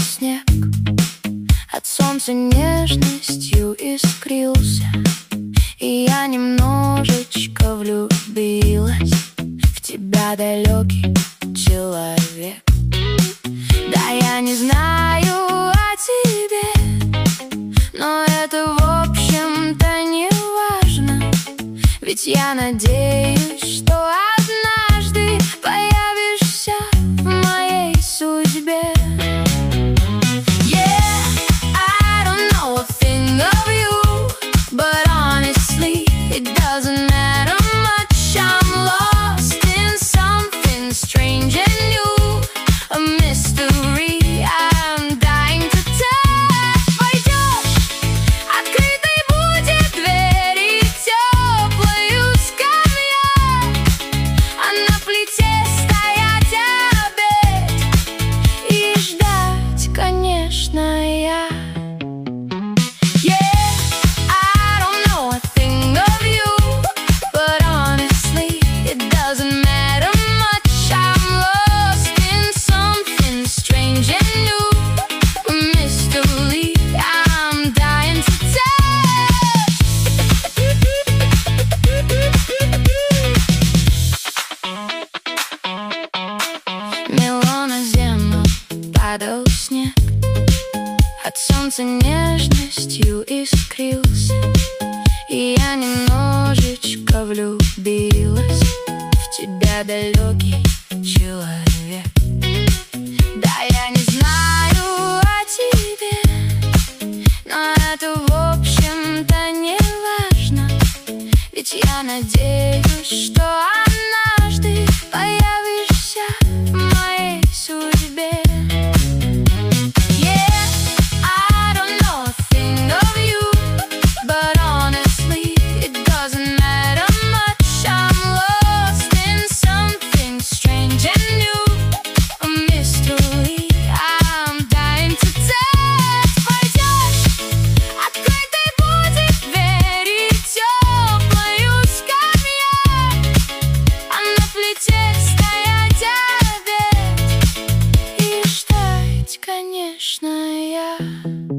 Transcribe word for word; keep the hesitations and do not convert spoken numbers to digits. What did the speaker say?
снег, от солнца нежностью искрился, и я немножечко влюбилась в тебя, далекий человек. Да, я не знаю о тебе, но это, в общем-то, не важно, ведь я надеюсь, что однажды появишься в моей судьбе. Мело на землю падал снег, от солнца нежностью искрился, и я немножечко влюбилась в тебя, далекий человек. Да, я не знаю о тебе, но это, в общем-то, не важно, ведь я надеюсь, что однажды появишься в моей судьбе. Yeah, I don't know a thing of you, but honestly, it doesn't matter much. I'm lost in something strange and new, a mystery I'm dying to touch. Пойдешь, открытой будет дверь и теплою скамья, а на плите стоять обед и ждать, конечно, я.